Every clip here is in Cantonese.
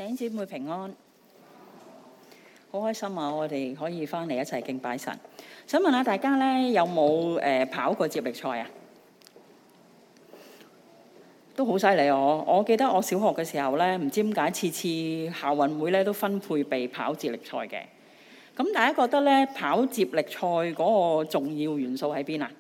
弟兄姊妹平安，好開心啊！我哋可以翻嚟一齊敬拜神。想問下大家咧，有冇跑過接力賽啊？都好犀利哦！我記得我小學嘅時候咧，唔知點解次校運會咧都分配被跑接力賽嘅。咁大家覺得咧，跑接力賽嗰個重要元素喺邊啊？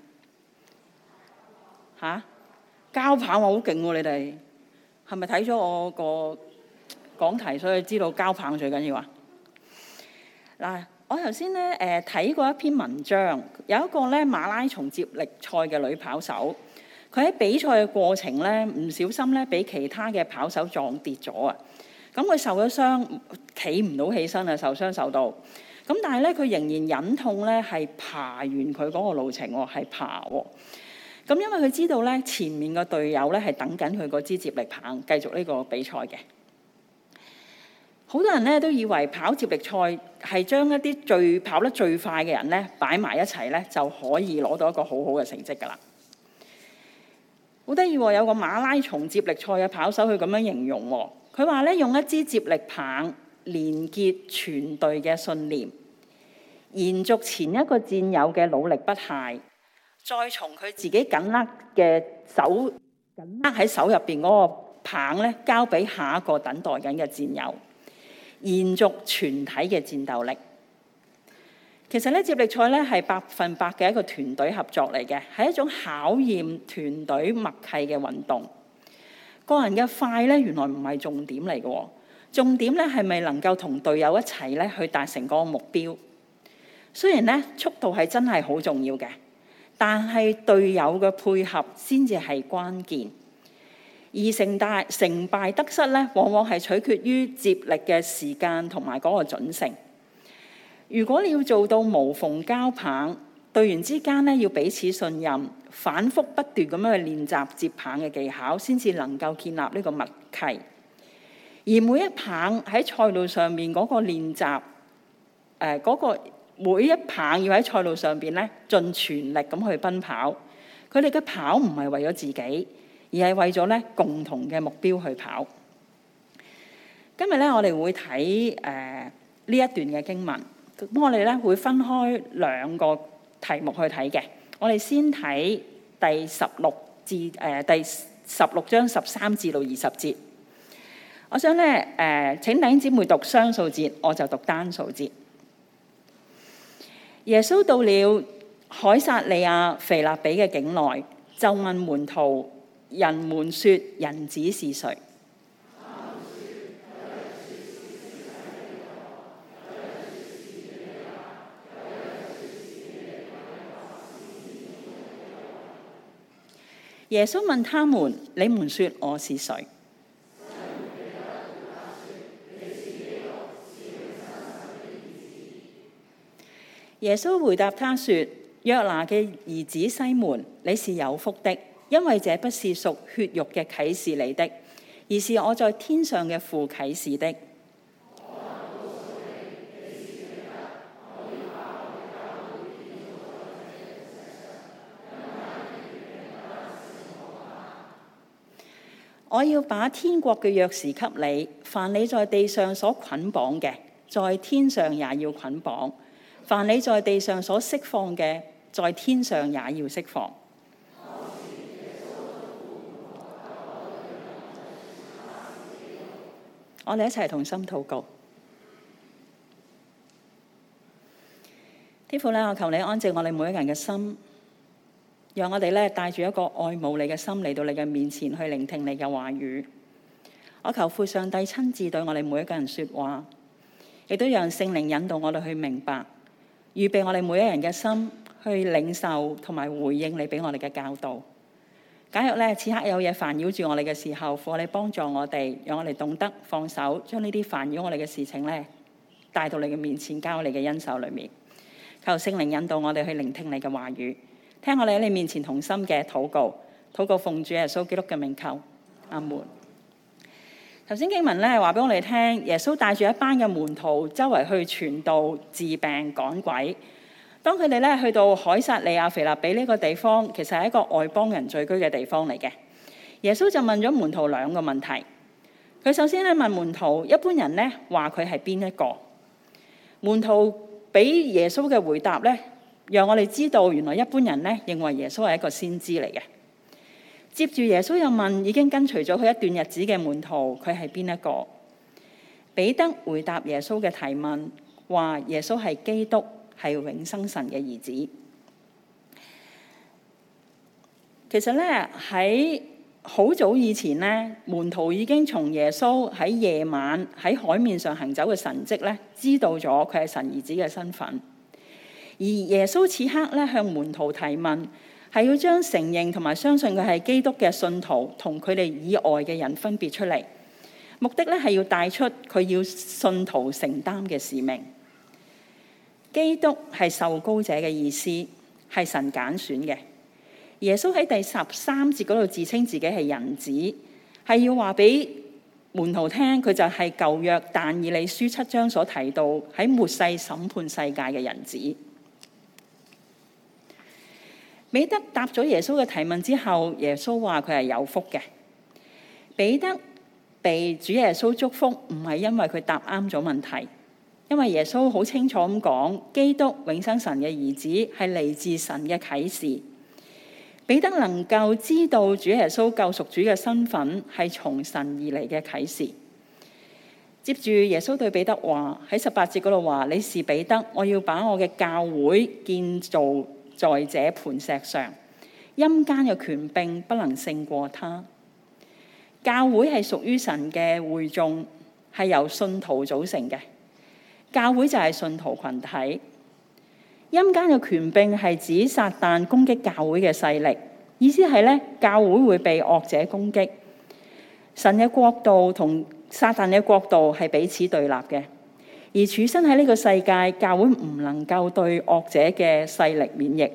嚇？交跑好勁喎！你哋係咪睇咗我個講題，所以知道交棒最緊要啊？嗱，我頭先咧睇過一篇文章，有一個咧馬拉松接力賽嘅女跑手，佢喺比賽嘅過程咧唔小心咧俾其他嘅跑手撞跌咗啊！咁佢受咗傷，企唔到起身啊，受到。咁但係咧佢仍然忍痛咧係爬完佢嗰個路程喎，係爬喎。咁因為佢知道咧前面個隊友咧係等緊佢嗰支接力棒繼續呢個比賽嘅。好多人咧都以為跑接力賽係將一啲跑得最快嘅人咧擺埋一齊咧就可以攞到一個好好嘅成績㗎啦。好得意喎，有個馬拉松接力賽嘅跑手佢咁樣形容喎，佢話咧用一支接力棒連結全隊嘅信念，延續前一個戰友嘅努力不懈，再從佢自己緊握喺手入邊嗰個棒咧交俾下一個等待緊嘅戰友。延續全體嘅戰鬥力。其實咧，接力賽咧係100%嘅一個團隊合作嚟嘅，係一種考驗團隊默契嘅運動。個人嘅快咧，原來唔係重點嚟嘅，重點咧係咪能夠同隊友一齊咧去達成嗰個目標？雖然咧速度係真係好重要嘅，但係隊友嘅配合先至係關鍵。而成敗得失咧，往往係取決於接力嘅時間同埋嗰個準繩。如果你要做到無縫交棒，隊員之間咧要彼此信任，反覆不斷咁樣去練習接棒嘅技巧，先至能夠建立呢個默契。而每一棒喺賽道上面嗰個練習，每一棒要喺賽道上邊咧盡全力咁去奔跑。佢哋嘅跑唔係為咗自己，而係為咗咧共同嘅目標去跑。今日咧我哋會睇呢一段嘅經文，咁我哋咧會分開兩個題目去睇嘅。我哋先睇第16章13至到20節。我想咧請弟兄姊妹讀雙數節，我就讀單數節。耶穌到了凱撒利亞腓立比嘅境內，就問門徒：人們說人子是誰？耶穌問他們：你們說我是誰？耶穌回答他說：約拿嘅兒子西門，你是有福的，因為這不是屬血肉嘅啟示你的，而是我在天上嘅父啟示的。我要把天國嘅鑰匙給你，凡你在地上所捆綁嘅，在天上也要捆綁；凡你在地上所釋放嘅，在天上也要釋放。我哋一齊同心禱告。天父咧，我求你安靜我哋每一個人嘅心，讓我哋咧帶住一個愛慕你嘅心嚟到你嘅面前去聆聽你嘅話語。我求父上帝親自對我哋每一個人說話，亦都讓聖靈引導我哋去明白，預備我哋每一人嘅心去領受同埋回應你俾我哋嘅教導。假若咧此刻有嘢煩擾住我哋嘅時候，父你幫助我哋，讓我哋懂得放手，將呢啲煩擾我哋嘅事情咧帶到你嘅面前，交喺你嘅恩手裏面。求聖靈引導我哋去聆聽你嘅話語，聽我哋喺你面前同心嘅禱告，禱告奉主耶穌基督嘅名求，阿門。頭先經文咧話俾我哋聽，耶穌帶住一班嘅門徒周圍去傳道、治病、趕鬼。當佢哋咧去到凱撒利亞腓立比呢個地方，其實係一個外邦人聚居嘅地方嚟嘅。耶穌就問咗門徒兩個問題。 佢首先咧問門徒，一般人咧話佢係邊一個？門徒俾耶穌嘅回答咧，讓我哋知道原來一般人咧認為耶穌係一個先知嚟嘅。接住耶穌又問已經跟隨咗佢一段日子嘅門徒，佢係邊一個？彼得回答耶穌嘅提問，話耶穌係基督，係永生神嘅兒子。其實咧喺好早以前咧，門徒已經從耶穌喺夜晚喺海面上行走嘅神蹟咧，知道咗佢係神兒子嘅身份。而耶穌此刻咧向門徒提問，係要將承認同埋相信佢係基督嘅信徒同佢哋以外嘅人分別出嚟，目的咧係要帶出佢要信徒承擔嘅使命。基督係受膏者嘅意思，係神揀選嘅。耶穌喺第13節嗰度自稱自己係人子，係要話俾門徒聽，佢就係舊約但以理書7章所提到喺末世審判世界嘅人子。彼得答咗耶穌嘅提問之後，耶穌話佢係有福嘅。彼得被主耶穌祝福，唔係因為佢答啱咗問題，因為耶穌好清楚咁講，基督永生神嘅兒子係嚟自神嘅啟示。彼得能夠知道主耶穌救贖主嘅身份係從神而嚟嘅啟示。接住耶穌對彼得話，喺18節嗰度話，你是彼得，我要把我嘅教會建造在這磐石上，陰間嘅權柄不能勝過他。教會係屬於神嘅會眾，係由信徒組成嘅。教會就係信徒群體。陰間嘅權柄係指撒旦攻擊教會嘅勢力，意思係咧教會會被惡者攻擊。神嘅國度同撒旦嘅國度係彼此對立嘅，而處身喺呢個世界，教會唔能夠對惡者嘅勢力免疫。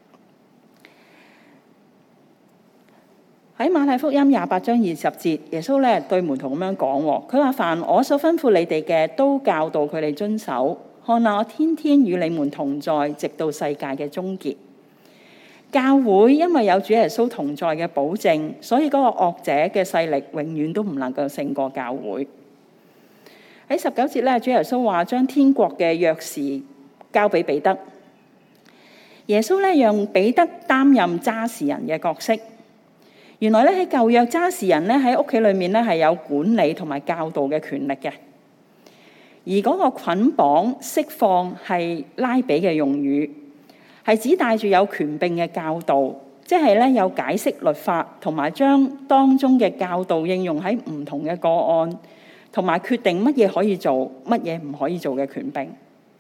喺馬太福音28章20節，耶穌咧對門徒咁樣講，佢話：凡我所吩咐你哋嘅，都教導佢哋遵守。看哪，我天天與你們同在，直到世界嘅終結。教會因為有主耶穌同在嘅保證，所以嗰個惡者嘅勢力永遠都唔能夠勝過教會。喺19節咧，主耶穌話將天國嘅鑰匙交俾彼得。耶穌咧讓彼得擔任揸事人嘅角色。原來咧喺舊約揸事人咧喺屋企裏面咧係有管理同埋教導嘅權力嘅。而嗰個捆綁釋放係拉比嘅用語，係指帶住有權柄嘅教導，即係咧有解釋律法同埋將當中嘅教導應用喺唔同嘅個案，同埋決定乜嘢可以做，乜嘢唔可以做嘅權柄。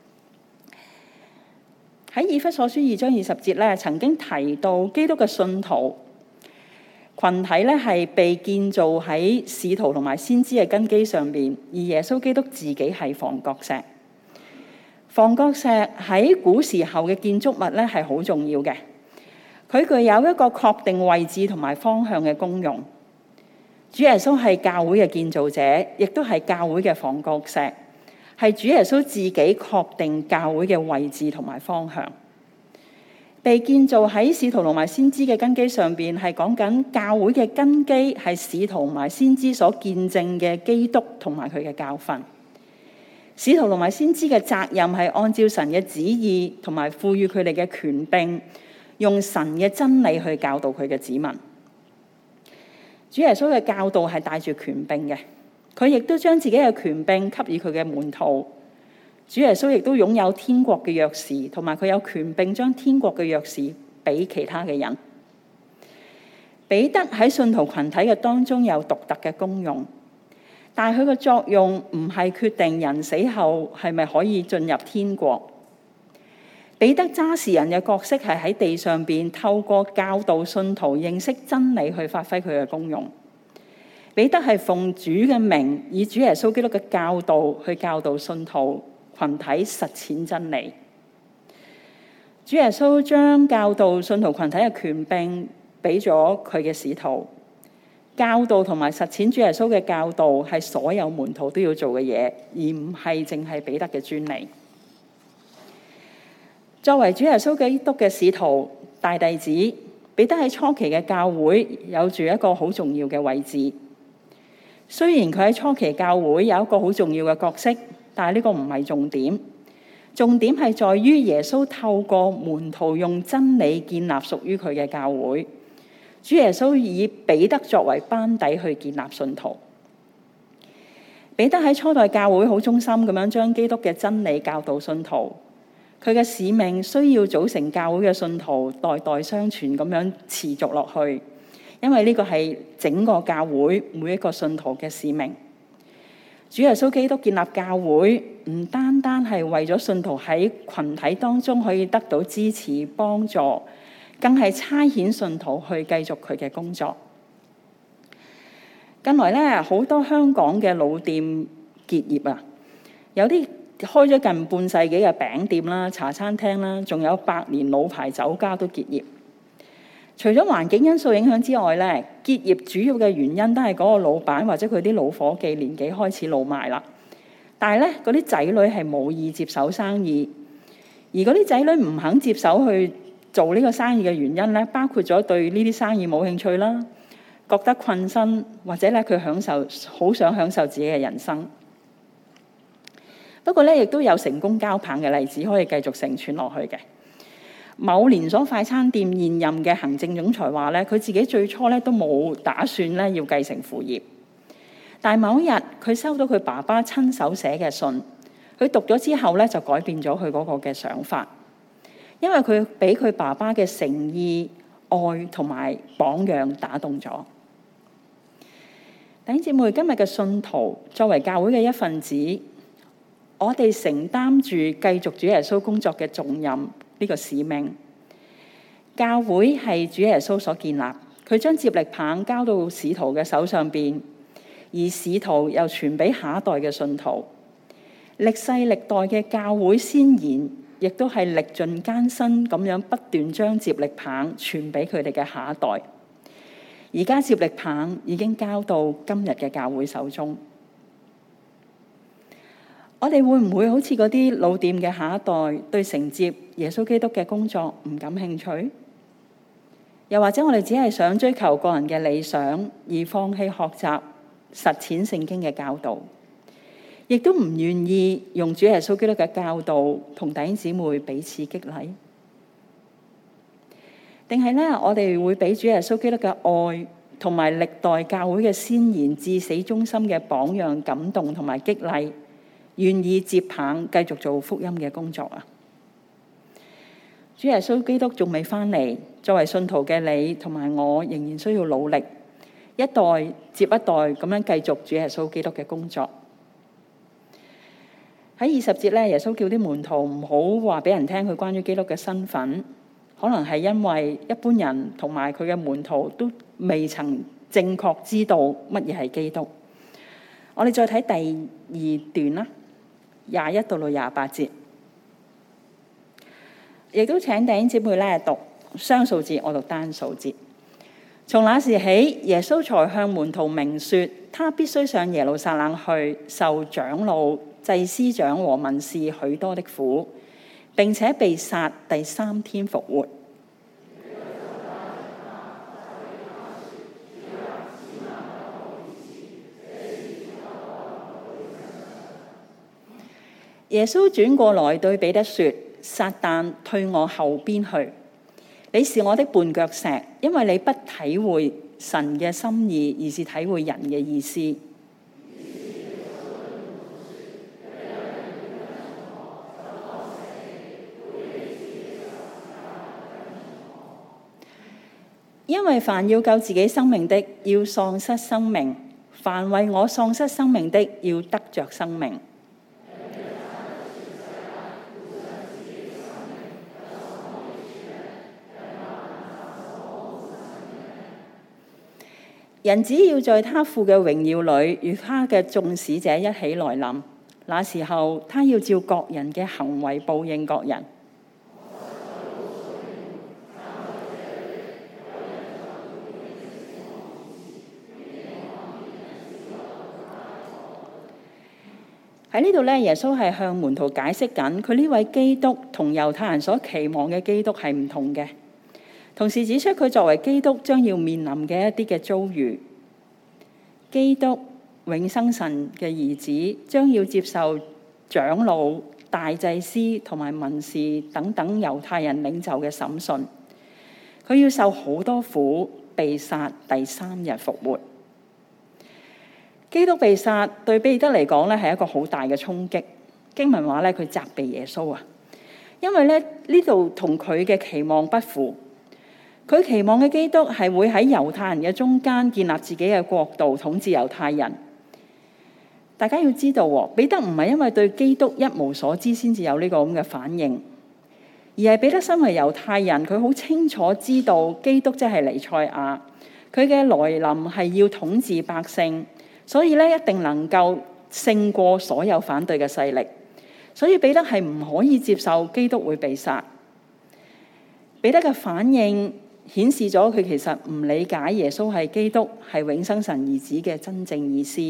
喺以弗所書2章20節咧，曾經提到基督嘅信徒群體咧係被建造喺使徒同埋先知嘅根基上邊，而耶穌基督自己係房角石。房角石喺古時候嘅建築物咧係好重要嘅，佢具有一個確定位置同埋方向嘅功用。主耶穌係教會嘅建造者，亦都係教會嘅房角石，係主耶穌自己確定教會嘅位置同埋方向。被建造喺使徒同埋先知嘅根基上邊，係講緊教會嘅根基係使徒同埋先知所見證嘅基督同埋佢嘅教訓。使徒同埋先知嘅責任係按照神嘅旨意同埋賦予佢哋嘅權柄，用神嘅真理去教導佢嘅子民。主耶穌嘅教導係帶住權柄嘅，佢亦都將自己嘅權柄給予佢嘅門徒。主耶穌亦都擁有天國嘅鑰匙，同埋佢有權柄將天國嘅鑰匙俾其他嘅人。彼得喺信徒群體嘅當中有獨特嘅功用，但係佢嘅作用唔係決定人死後係咪可以進入天國。彼得揸事人嘅角色係喺地上邊透過教導信徒認識真理去發揮佢嘅功用。彼得係奉主嘅名，以主耶穌基督嘅教導去教導信徒群體實踐真理。主耶穌將教導信徒群體嘅權柄俾咗佢嘅使徒，教導同埋實踐主耶穌嘅教導係所有門徒都要做嘅嘢，而唔係淨係彼得嘅專利。作為主耶穌基督嘅使徒大弟子，彼得喺初期嘅教會有住一個好重要嘅位置。 雖然佢喺初期教會有一個好重要嘅角色，但係呢個唔係重點。重點係在於耶穌透過門徒用真理建立屬於佢嘅教會。主耶穌以彼得作為班底去建立信徒。彼得喺初代教會好忠心咁樣將基督嘅真理教導信徒。佢嘅使命需要組成教會嘅信徒代代相傳咁樣持續落去，因為呢個係整個教會每一個信徒嘅使命。主耶穌基督建立教會，唔單單係為咗信徒喺群體當中可以得到支持幫助，更係差遣信徒去繼續佢嘅工作。近來咧，好多香港嘅老店結業啊，有啲開咗近半世紀嘅餅店啦、茶餐廳啦，仲有100年老牌酒家都結業。除咗環境因素影響之外咧，結業主要嘅原因都係嗰個老闆或者佢啲老伙計年紀開始老邁啦。但係咧，嗰啲仔女係冇意接手生意，而嗰啲仔女唔肯接手去做呢個生意嘅原因咧，包括咗對呢啲生意冇興趣啦，覺得困身，或者咧佢好想享受自己嘅人生。不過咧，亦都有成功交棒嘅例子可以繼續承傳落去嘅。某連鎖快餐店現任嘅行政總裁話咧，佢自己最初咧都冇打算咧要繼承父業，但係某一日佢收到佢爸爸親手寫嘅信，佢讀咗之後咧就改變咗佢嗰個嘅想法，因為佢俾佢爸爸嘅誠意、愛同埋榜樣打動咗。弟兄姊妹，今日嘅信徒作為教會嘅一份子，我哋承擔住繼續主耶穌工作嘅重任。呢個使命，教會係主耶穌所建立，佢將接力棒交到使徒嘅手上邊，而使徒又傳俾下一代嘅信徒。歷世歷代嘅教會先賢，亦都係歷盡艱辛咁樣不斷將接力棒傳俾佢哋嘅下一代。而家接力棒已經交到今日嘅教會手中。我哋會唔會好似嗰啲老店嘅下一代，對承接耶穌基督嘅工作唔感興趣？又或者我哋只係想追求個人嘅理想，而放棄學習實踐聖經嘅教導，亦都唔願意用主耶穌基督嘅教導同弟兄姊妹彼此激勵？定係咧，我哋會俾主耶穌基督嘅愛同埋歷代教會嘅先賢至死忠心嘅榜樣感動同埋激勵，願意接棒繼續做福音嘅工作啊！主耶穌基督仲未翻嚟，作為信徒嘅你同埋我，仍然需要努力，一代接一代咁樣繼續主耶穌基督嘅工作。喺20節咧，耶穌叫啲門徒唔好話俾人聽佢關於基督嘅身份，可能係因為一般人同埋佢嘅門徒都未曾正確知道乜嘢係基督。我哋再睇第2段啦。21到28節，亦都請弟兄姊妹咧讀雙數節，我讀單數節。從那時起，耶穌才向門徒明說，他必須上耶路撒冷去，受長老、祭司長和文士許多的苦，並且被殺，第3天復活。耶穌轉過來對彼得說：撒旦，退我後邊去！你是我的絆腳石，因為你不體會神嘅心意，而是體會人嘅意思。因為凡要救自己生命的，要喪失生命；凡為我喪失生命的，要得着生命。人只要在他父嘅榮耀裏，與他嘅眾使者一起來臨，那時候他要照各人嘅行為報應各人。喺呢度咧，耶穌係向門徒解釋緊，佢呢位基督同猶太人所期望嘅基督係唔同嘅。同時指出佢作為基督將要面臨嘅一啲嘅遭遇。基督永生神嘅兒子，將要接受長老、大祭司同埋文士等等猶太人領袖嘅審訊。佢要受好多苦，被殺，第3日復活。基督被殺對彼得嚟講咧係一個好大嘅衝擊。經文話咧，佢責備耶穌啊，因為咧呢度同佢嘅期望不符。佢期望嘅基督係會喺猶太人嘅中間建立自己嘅國度，統治猶太人。大家要知道，彼得唔係因為對基督一無所知先至有呢個咁嘅反應，而係彼得身為猶太人，佢好清楚知道基督即係彌賽亞，佢嘅來臨係要統治百姓，所以咧一定能夠勝過所有反對嘅勢力。所以彼得係唔可以接受基督會被殺。彼得嘅反應顯示咗佢其實唔理解耶穌係基督，係永生神兒子嘅真正意思。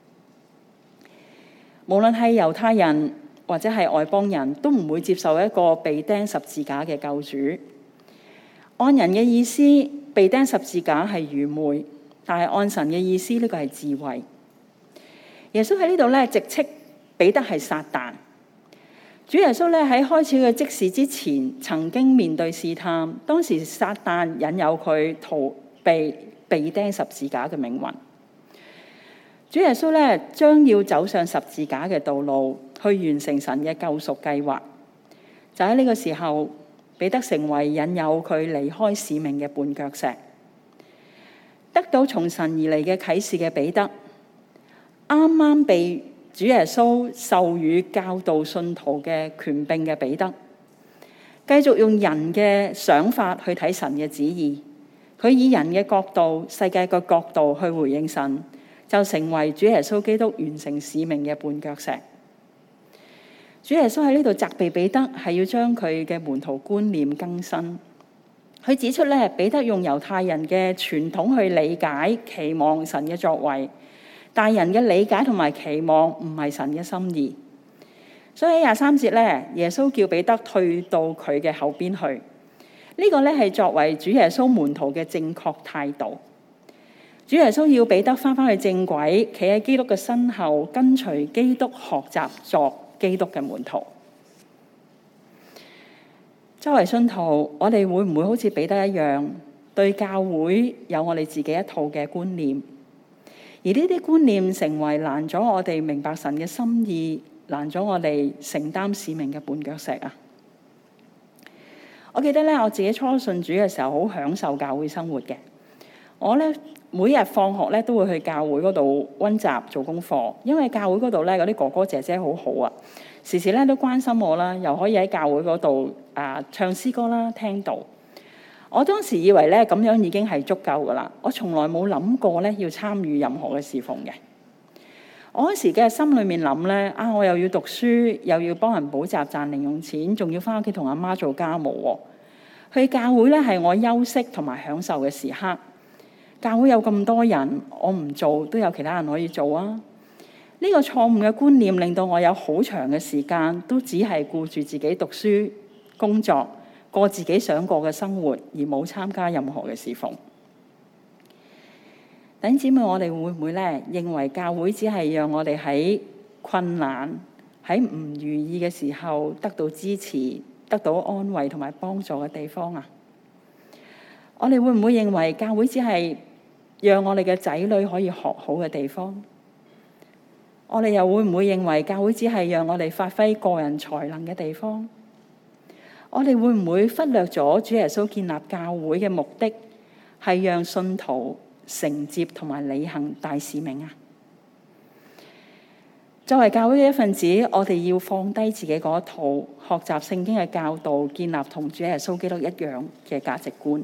無論係猶太人或者係外邦人都唔會接受一個被釘十字架嘅救主。按人嘅意思，被釘十字架係愚昧，但係按神嘅意思，呢個係智慧。耶穌喺呢度咧直斥彼得係撒旦。主耶穌咧喺開始佢職事之前，曾經面對試探，當時撒旦引誘佢逃避被釘十字架嘅命運。主耶穌咧將要走上十字架嘅道路，去完成神嘅救贖計劃。就喺呢個時候，彼得成為引誘佢離開使命嘅絆腳石。得到從神而嚟嘅啟示嘅彼得，啱啱被主耶穌授予教導信徒嘅權柄嘅彼得，繼續用人嘅想法去睇神嘅旨意，佢以人嘅角度、世界嘅角度去回應神，就成為主耶穌基督完成使命嘅絆腳石。主耶穌喺呢度責備彼得，係要將佢嘅門徒觀念更新。佢指出咧，彼得用猶太人嘅傳統去理解、期望神嘅作為。但人嘅理解同埋期望唔係神嘅心意，所以喺23節咧，耶穌叫彼得退到佢嘅後邊去。呢個咧係作為主耶穌門徒嘅正確態度。主耶穌要彼得翻返去正軌，企喺基督嘅身後，跟隨基督學習作基督嘅門徒。作為信徒，我哋會唔會好似彼得一樣，對教會有我哋自己一套嘅觀念？而呢啲觀念成為攔咗我哋明白神嘅心意，攔咗我哋承擔使命嘅絆腳石啊！我記得咧，我自己初信主嘅時候，好享受教會生活嘅。我咧每日放學咧都會去教會嗰度溫習做功課，因為教會嗰度咧嗰啲哥哥姐姐好好啊，時時咧都關心我啦，又可以喺教會嗰度唱詩歌啦、聽道。我當時以為咧咁樣已經係足夠噶啦，我從來冇諗過咧要參與任何嘅侍奉嘅。我嗰時嘅心裏面諗咧，我又要讀書，又要幫人補習賺零用錢，仲要翻屋企同阿媽做家務喎。去教會咧係我休息同埋享受嘅時刻。教會有咁多人，我唔做都有其他人可以做啊。呢個錯誤嘅觀念令到我有好長嘅時間都只係顧住自己讀書、工作，過自己想過嘅生活，而冇參加任何嘅侍奉。弟兄姊妹，我哋會唔會咧認為教會只係讓我哋喺困難、喺唔如意嘅時候得到支持、得到安慰同埋幫助嘅地方啊？我哋會唔會認為教會只係讓我哋嘅仔女可以學好嘅地方？我哋又會唔會認為教會只係讓我哋發揮個人才能嘅地方？我哋會唔會忽略咗主耶穌建立教會嘅目的係讓信徒承接同埋履行大使命啊？作為教會嘅一份子，我哋要放低自己嗰一套學習聖經嘅教導，建立同主耶穌基督一樣嘅價值觀。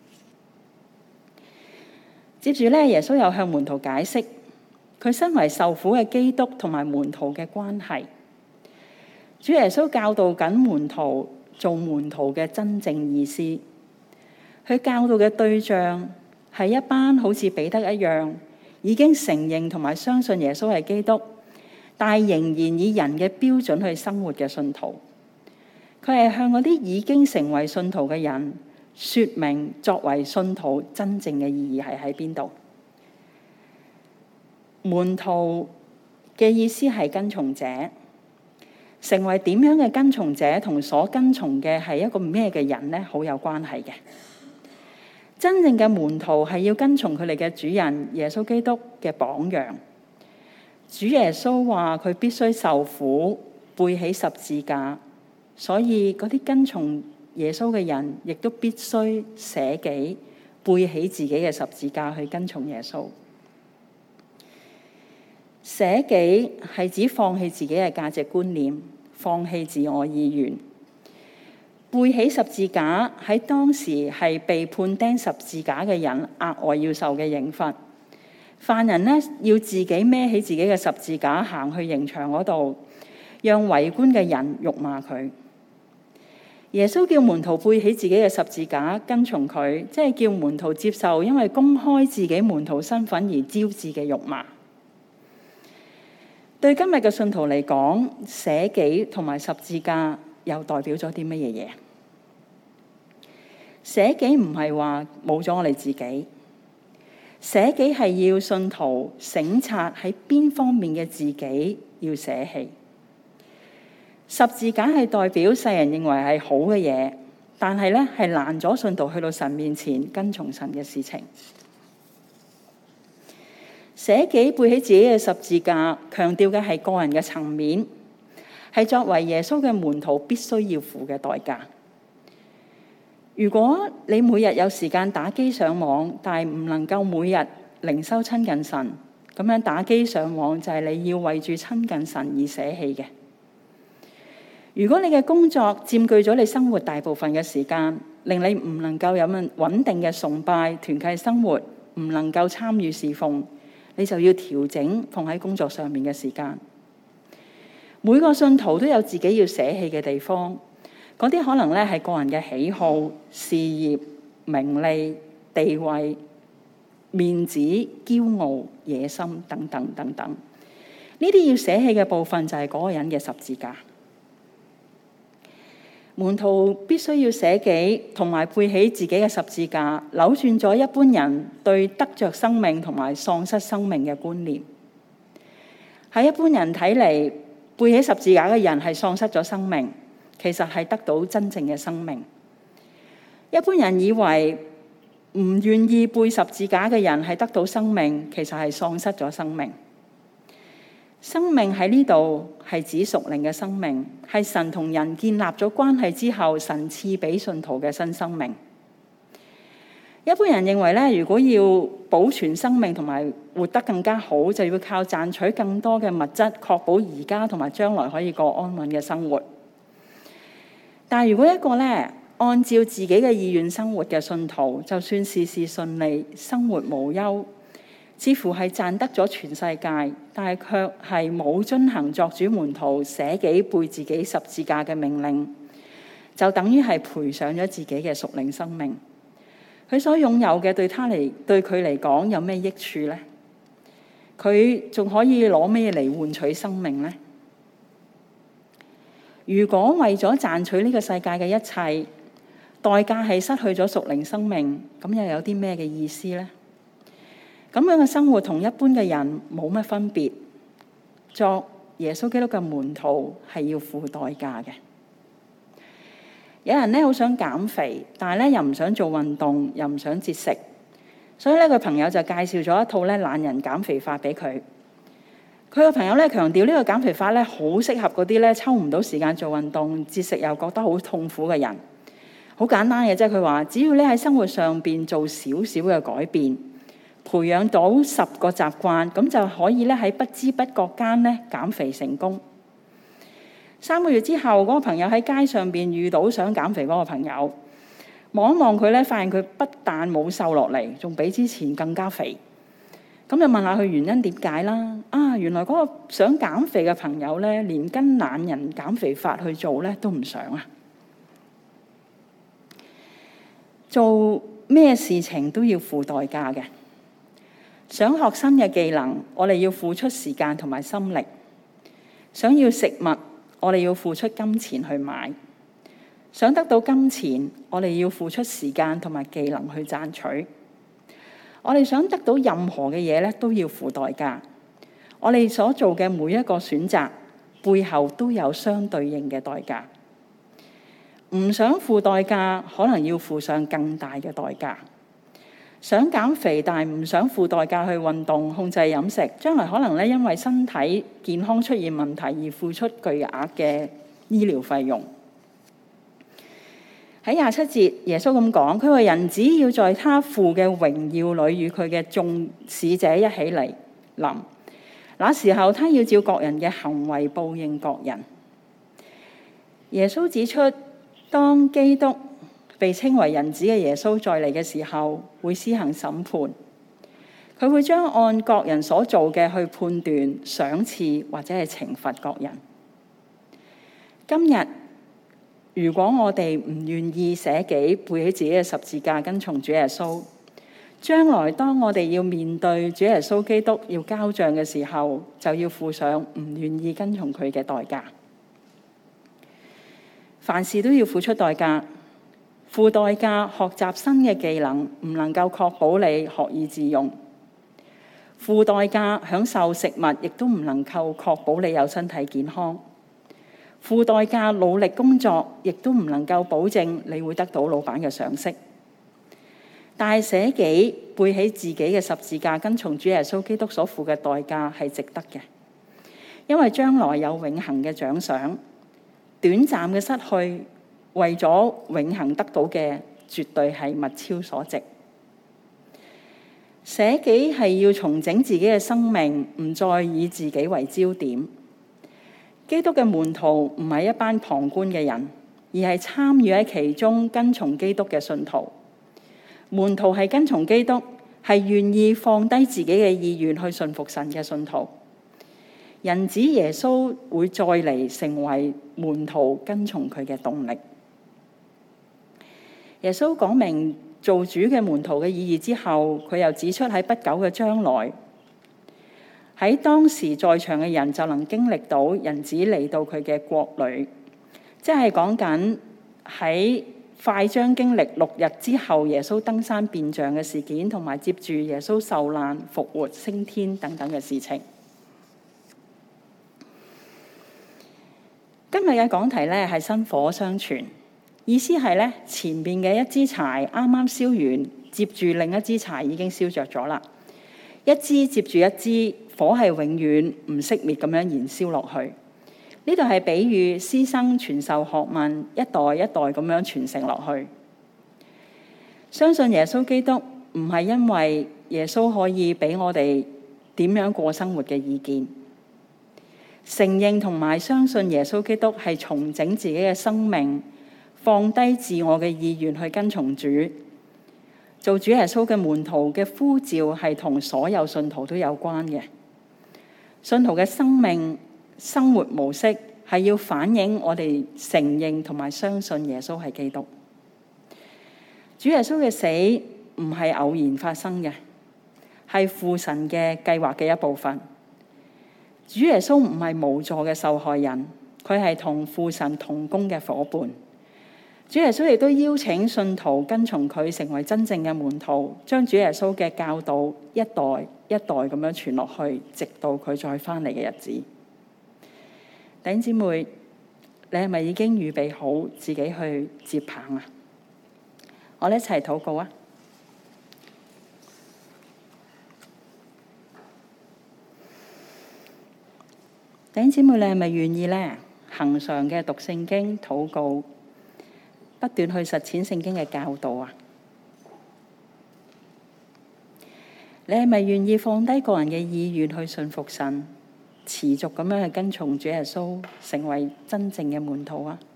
接住咧，耶穌又向門徒解釋佢身為受苦嘅基督同埋門徒嘅關係。主耶穌教導緊門徒做門徒嘅真正意思。佢教導嘅對象係一班好似彼得一樣已經承認同埋相信耶穌係基督，但係仍然以人嘅標準去生活嘅信徒。佢係向嗰啲已經成為信徒嘅人說明作為信徒真正嘅意義係喺邊度。 門徒嘅意思係跟從者，成為點樣嘅跟從者同所跟從嘅係一個咩嘅人呢？好有關係嘅。真正嘅門徒係要跟從佢哋嘅主人耶穌基督嘅榜樣。主耶穌話佢必須受苦，背起十字架，所以嗰啲跟從耶穌嘅人亦都必須捨己，背起自己嘅十字架去跟從耶穌。捨己係指放棄自己嘅價值觀念，放棄自我意願。背起十字架喺當時係被判釘十字架嘅人額外要受嘅刑罰。犯人呢，要自己孭起自己嘅十字架行去刑場嗰度，讓圍觀嘅人辱罵佢。耶穌叫門徒背起自己嘅十字架跟從佢，即係叫門徒接受因為公開自己門徒身份而招致嘅辱罵。對今日嘅信徒嚟講，捨己同埋十字架又代表咗啲乜嘢嘢？捨己唔係話冇咗我哋自己，捨己係要信徒省察喺邊方面嘅自己要捨棄。十字架係代表世人認為係好嘅嘢，但係咧係攔咗信徒去到神面前跟從神嘅事情。捨己背起自己嘅十字架，強調嘅係個人嘅層面，係作為耶穌嘅門徒必須要付嘅代價。如果你每日有時間打機上網，但係唔能夠每日靈修親近神，咁樣打機上網就係你要為住親近神而捨棄嘅。如果你嘅工作佔據咗你生活大部分嘅時間，令你唔能夠有穩定嘅崇拜團契生活，唔能夠參與侍奉，你就要調整放喺工作上面嘅時間。每個信徒都有自己要捨棄嘅地方，嗰啲可能咧係個人嘅喜好、事業、名利、地位、面子、驕傲、野心等等等等。呢啲要捨棄嘅部分就係嗰個人嘅十字架。門徒必須要捨己，同埋背起自己嘅十字架，扭轉咗一般人對得着生命同埋喪失生命嘅觀念。喺一般人睇嚟，背起十字架嘅人係喪失咗生命，其實係得到真正嘅生命。一般人以為唔願意背十字架嘅人係得到生命，其實係喪失咗生命。生命喺呢度係指屬靈嘅生命，係神同人建立咗關係之後，神賜俾信徒嘅新生命。一般人認為咧，如果要保存生命同埋活得更加好，就要靠賺取更多嘅物質，確保而家同埋將來可以過安穩嘅生活。但係如果一個咧按照自己嘅意願生活嘅信徒，就算事事順利，生活無憂，似乎係賺得咗全世界，但係卻係冇遵行作主門徒捨己背自己十字架嘅命令，就等於係賠上咗自己嘅屬靈生命。佢所擁有嘅對佢嚟講有咩益處呢？佢仲可以攞咩嚟換取生命呢？如果為咗賺取呢個世界嘅一切，代價係失去咗屬靈生命，咁又有啲咩嘅意思呢？咁樣嘅生活同一般嘅人冇乜分別。作耶穌基督嘅門徒係要付代價嘅。有人咧好想減肥，但係咧又唔想做運動，又唔想節食，所以咧佢朋友就介紹咗一套咧懶人減肥法俾佢。佢個朋友咧強調呢個減肥法咧好適合嗰啲咧抽唔到時間做運動、節食又覺得好痛苦嘅人。好簡單嘅啫，佢話只要咧喺生活上邊做少少嘅改變，培養到10個習慣，咁就可以咧喺不知不覺間咧減肥成功。3個月之後，嗰個朋友喺街上邊遇到想減肥嗰個朋友，望一望佢咧，發現佢不但冇瘦落嚟，仲比之前更加肥。咁就問下佢原因點解啦？原來嗰個想減肥嘅朋友咧，連跟懶人減肥法去做咧都唔想啊！做咩事情都要付代價嘅。想學新嘅技能，我哋要付出時間同埋心力；想要食物，我哋要付出金錢去買；想得到金錢，我哋要付出時間同埋技能去賺取。我哋想得到任何嘅嘢咧，都要付代價。 我哋所做嘅每一個選擇背後都有相對應嘅代價。唔想付代價，可能要付上更大嘅代價。想減肥但係唔想付代價去運動控制飲食，將來可能因為身體健康出現問題而付出巨額嘅醫療費用。喺27節，耶穌咁講，佢話人子要在他父嘅榮耀裏與佢嘅眾使者一起嚟臨，那時候他要照各人嘅行為報應各人。耶穌指出，當基督被稱為人子嘅耶穌再嚟嘅時候，會施行審判。佢會將按各人所做嘅去判斷、賞賜或者係懲罰各人。今日如果我哋唔願意捨己，背起自己嘅十字架跟從主耶穌，將來當我哋要面對主耶穌基督要交賬嘅時候，就要付上唔願意跟從佢嘅代價。凡事都要付出代價，付代價學習新嘅技能唔能夠確保你學以致用，付代價享受食物亦都唔能夠確保你有身體健康，付代價努力工作亦都唔能夠保證你會得到老闆嘅賞識。但係捨己背起自己嘅十字架跟從主耶穌基督所付嘅代價係值得嘅，因為將來有永恆嘅獎賞。短暫嘅失去，為咗永恆得到嘅，絕對係物超所值。捨己係要重整自己嘅生命，唔再以自己為焦點。基督嘅門徒唔係一班旁觀嘅人，而係參與喺其中跟從基督嘅信徒。門徒係跟從基督，係願意放低自己嘅意願去順服神嘅信徒。人子耶穌會再嚟成為門徒跟從佢嘅動力。耶穌講明做主嘅門徒嘅意義之後，佢又指出喺不久嘅將來，喺當時在場嘅人就能經歷到人子嚟到佢嘅國裏，即係講緊喺快將經歷6日之後耶穌登山變像嘅事件，同埋接住耶穌受難、復活、升天等等嘅事情。今日嘅講題係薪火相傳，意思係前面嘅一支柴啱啱燒完，接住另一支柴已經燒着咗啦。一支接住一支，火係永遠唔熄滅咁樣燃燒落去。呢度係比喻師生傳授學問，一代一代咁樣傳承落去。相信耶穌基督唔係因為耶穌可以俾我哋點樣過生活嘅意見。承認同埋相信耶穌基督係重整自己嘅生命，放低自我嘅意願去跟從主。做主耶穌嘅門徒嘅呼召係同所有信徒都有關嘅。信徒嘅生命生活模式係要反映我哋承認同埋相信耶穌係基督。主耶穌嘅死唔係偶然發生嘅，係父神嘅計劃嘅一部分。主耶穌唔係無助嘅受害人，佢係同父神同工嘅伙伴。主耶穌亦都邀請信徒跟從佢，成為真正嘅門徒，將主耶穌嘅教導一代一代咁樣傳落去，直到佢再翻嚟嘅日子。弟兄姊妹，你係咪已經預備好自己去接棒啊？我哋一齊禱告啊！弟兄姊妹，你係咪願意呢？恆常嘅讀聖經、禱告，不斷去實踐聖經嘅教導啊？你係咪願意放低個人嘅意願去信服神，持續咁樣去跟從主耶穌，成為真正嘅門徒啊？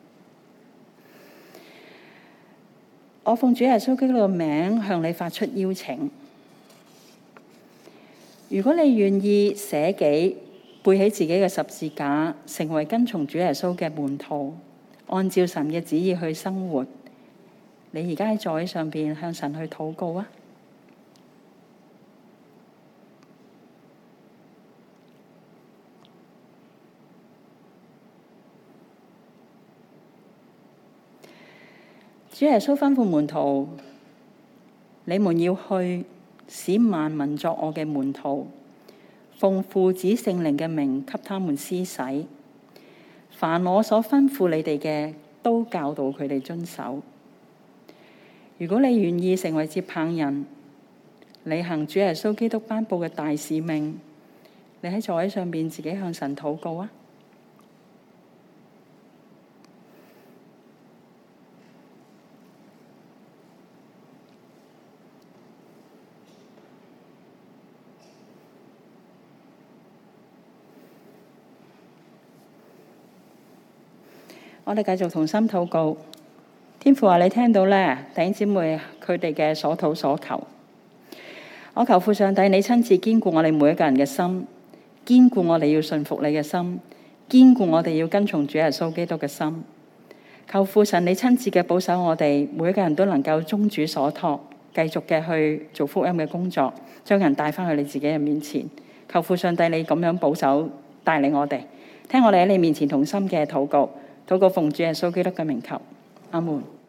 我奉主耶穌基督嘅名向你發出邀請。如果你願意捨己，背起自己嘅十字架，成為跟從主耶穌嘅門徒，按照神嘅旨意去生活，你而家喺座位上邊向神去禱告啊！主耶穌吩咐門徒：你們要去，使萬民作我嘅門徒。 奉父子聖靈嘅名給他們施洗。凡我所吩咐你哋嘅，都教導佢哋遵守。如果你願意成為接棒人，履行主耶穌基督頒布嘅大使命，你喺座位上邊自己向神禱告啊！我哋繼續同心禱告。天父話：你聽到咧，弟兄姊妹佢哋嘅所禱所求。我求父上帝，你親自堅固我哋每一個人嘅心，堅固我哋要順服你嘅心，堅固我哋要跟從主耶穌基督嘅心。求父神，你親自嘅保守我哋每一個人都能夠忠主所託，繼續嘅去做福音嘅工作，將人帶翻去你自己嘅面前。求父上帝，你咁樣保守帶領我哋，聽我哋喺你面前同心嘅禱告。禱告奉主耶穌基督嘅名求，阿門。